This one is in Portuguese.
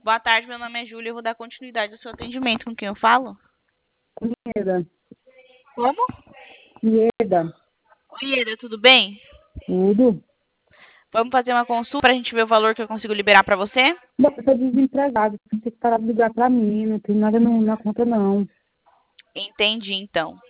Boa tarde, meu nome é Júlia. Eu vou dar continuidade ao seu atendimento. Com quem eu falo? Ieda. Como? Ieda. Oi, Ieda, tudo bem? Tudo? Vamos fazer uma consulta pra gente ver o valor que eu consigo liberar pra você? Bom, eu tô desempregado. Tem que parar de ligar pra mim. Não tem nada na conta, não. Entendi, então.